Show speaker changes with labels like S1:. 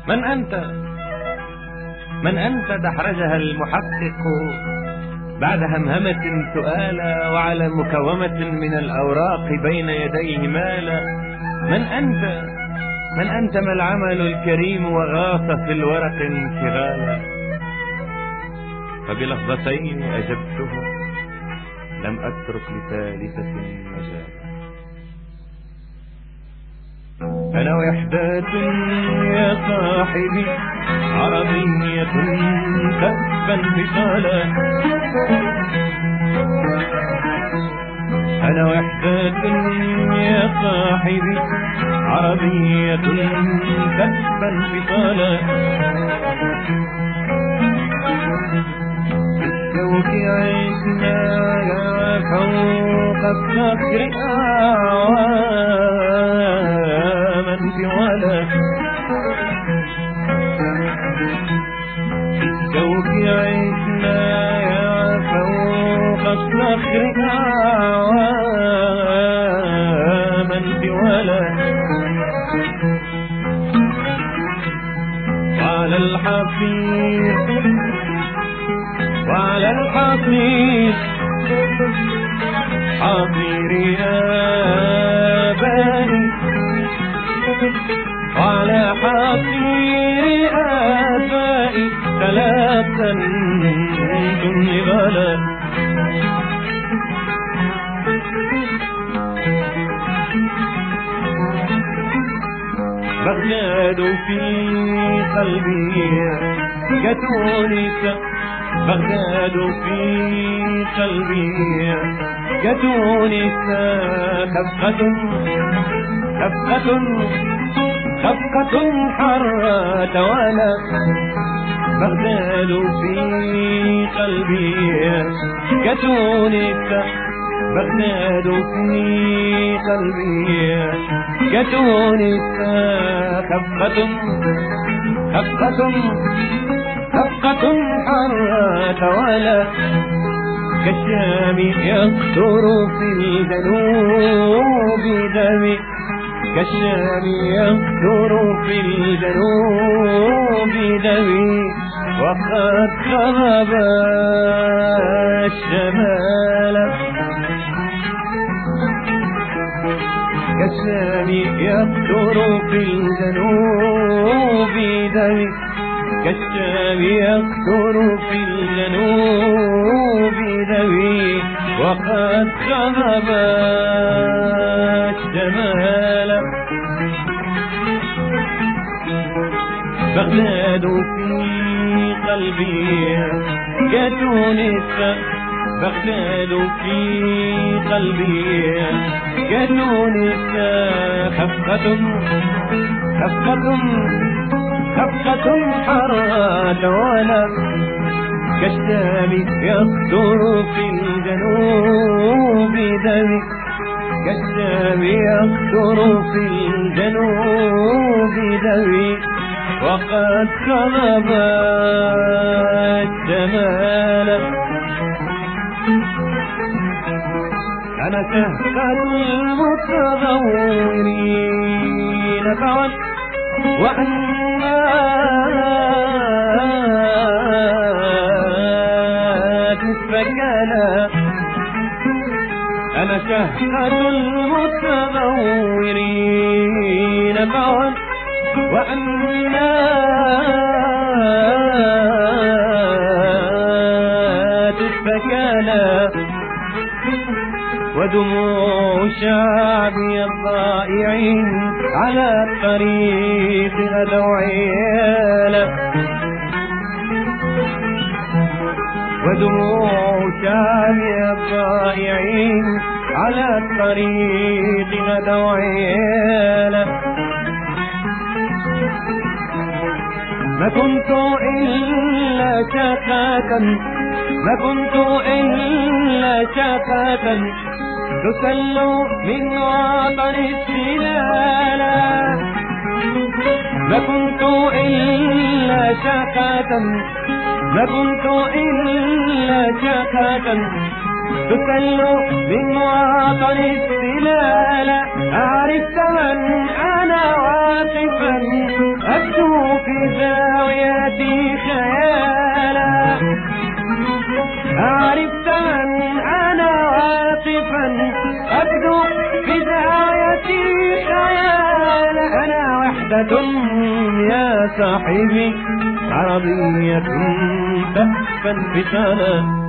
S1: من أنت؟ من أنت؟ دحرجها المحقق بعد همهمة سؤالا، وعلى مكومة من الأوراق بين يديه مالا. من أنت؟ من أنت؟ ما العمل الكريم وغاص في الورق انشغالا. فبلحظتين أجبته، لم أترك لثالثة مجالا. أنا وحدة يا صاحبي عربية تبا انفصالا. أنا وحدة يا صاحبي عربية تبا انفصالا. بالشوك عشنا فوق الصخر أعواما طوالا. بالشوك عشنا فوق الصخر أعواما طوالا. وعلى الحفير وعلى الحصير حصير آبائي، وعلى حصير آبائي ثلاثا نضالا. بغداد في قلبي كتونس، بغداد في قلبي كتونس. خفقة خفقة خفقة حرة ولا. بغداد في قلبي كتونس، بغداد في قلبي كتونس. خفقة خفقة خفقة حرة ولا. كالشام يقطر في الجنوب دمي، كالشام يقطر في الجنوب دمي. وقد خرب الشمال، كالشام يقطر في الجنوب دمي، كالشام يقطر في الجنوب دمي. وقد خرب الشمال. بغداد في قلبي كتونس، بغداد في قلبي كتونس. خفقة خفقة خفقة حرة ولا. كالشام يقطر في الجنوب دمي، كالشام يقطر في الجنوب دمي. وقد خرب الشمال. أنا شهقة المتضورين فعد وأنات السكالة. أنا شهقة المتضورين فعد وأنات السكالة. ودموع شعبي الضائعين على الطريق غدوا عيالا. ودموع شعبي الضائعين على الطريق غدوا عيالا. ما كنت إلا شقاة، ما كنت إلا شقاة تسل من وطن السلالا. ما كنت إلا شقاة، ما كنت إلا شقاة تسل من وطن السلالا. عرفت من أنا واقفا أبدو في سيفا أبدو في زاويتي خيال. أنا وحدة يا صاحبي عربية تأفى انفصالا.